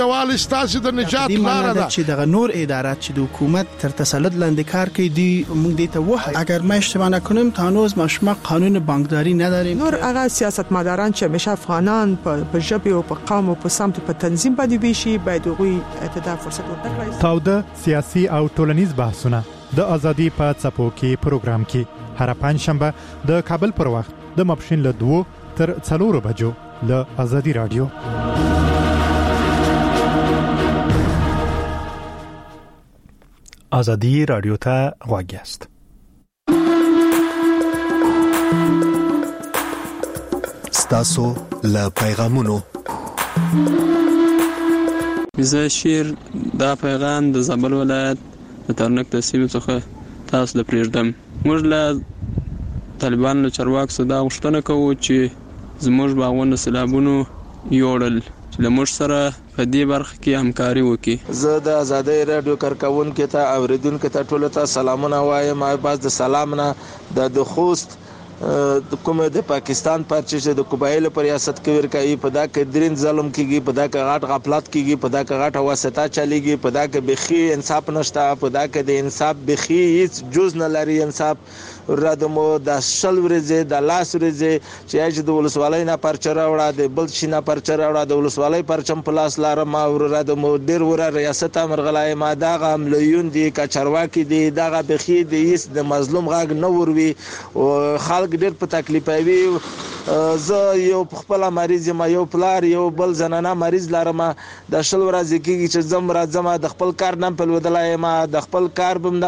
یووالی ستاسو د نجات لاره ده. چې دغه نور ادارات چې د حکومت تر تسلط لاندې کار کوي دی موږ دې ته وایو اگر ما اشتباه نکنم تا هنوز ما قانون بانکداری نداریم. نور هغه سیاستمداران چې همیشه افغانان په ژبه او په قوم او په سمت په تنظیم باندې ویشي باید هغوی ته فرصت ورکړي. تاوده سیاسي او ټولنیز بحثونه د ازادي په څپو کې پروګرام کې هر پنځشنبه د کابل پر وخت د ماپښین له 2 تر 4 بجو له ازادي رادیو. ازادي رادیو ته غوږ یاست. ستاسو له پیغامونو زه شیر دا پیغام د زابل ولایت د ترنک د سیمې څخه تاسو له پریږدم. موږ له طالبانو له چارواکو څخه دا غوښتنه کوو چې زموږ باغونه سیلابونو یوړل چې له موږ سره په دې برخه کې همکاري وکړي. زه د ازادي رادیو کارکونکو ته اوریدونکو ته ټول ته سلامونه وایم. باز د سلام نه د خوست د کومه د پاکستان پرچې د قبایل پر ریاست کې ورکایي په دا کې درین ظلم کیږي په دا کې غاټ غفلت کیږي په دا کې غاټ واسطه چلیږي په دا کې بخي انصاف نشته په دا کې د انصاف بخي هیڅ جز نه لري. انصاف ردمو د شل ورځې د لاس ورځې چې د ولسوالۍ نه پرچره وړه د بل شي نه پرچره وړه د ولسوالۍ پرچم په لاس لاره ما ردمو ډیر وره ریاست امرغلای ما دا غم لیون دي کچرواکي دي دا بخي دي هیڅ د مظلوم غاګ نه وروي او خلک ډیر په تکلیف وي. زه یو خپل مریض ما یو پلار یو بل زنانه مریض لرم د شل ورځې کې چې زم راځم د خپل کار نن په ودلای ما د خپل کار بم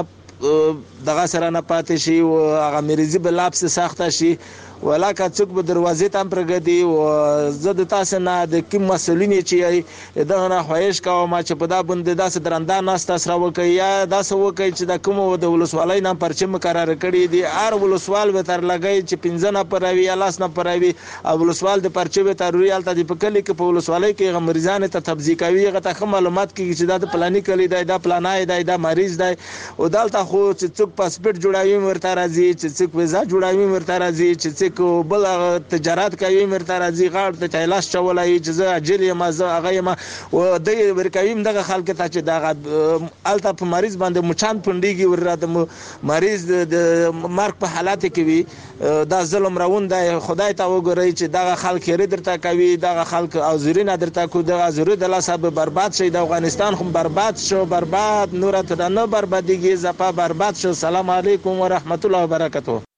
دغه سره نه پاتې شي او هغه مریضي بل لاپس سخته شي ولاکه څوک به دروازې ته پرګدي او زه د تاسو نه د کوم مسولین چې دغه نه خواهش کوم چې په دا باندې داسې درنده ناس تاسو راوکي یا داسې وکي چې د کوم د ولسوالۍ نه پرچم قرار کړی دي هر ولسوال به تر لګي چې 15 نه پروي یا لاس نه پروي او ولسوال د پرچم ته ریال ته په کلی کې په ولسوالۍ کې غمرزان ته تبذیق کوي غته خه معلومات کې چې دا پلاني کلی دی دا پلانای دی دا مریض دی او دلته خو چې څوک پاسپورت جوړاوي ورته راځي چې څوک ویزا جوړاوي ورته راځي چې څوک بل تجارت کوي مرته راځي غاړ ته چایلاس چولای چې زه اجل یم زه هغه یم او د ورکویم دغه خلک ته چې دغه الته په مریض باندې مچان پندېږي ورته مریض د مرګ په حالت کې وي دا ظلم راوند دی. خدای ته وګورئ چې دغه خلک یې درته کوي دغه خلک او زرینه درته کو دغه زری د لاسه برباد شي د افغانستان هم برباد شو برباد نور ته نه بربادیږي زپا برباد شو. سلام علیکم ورحمت الله وبرکاته.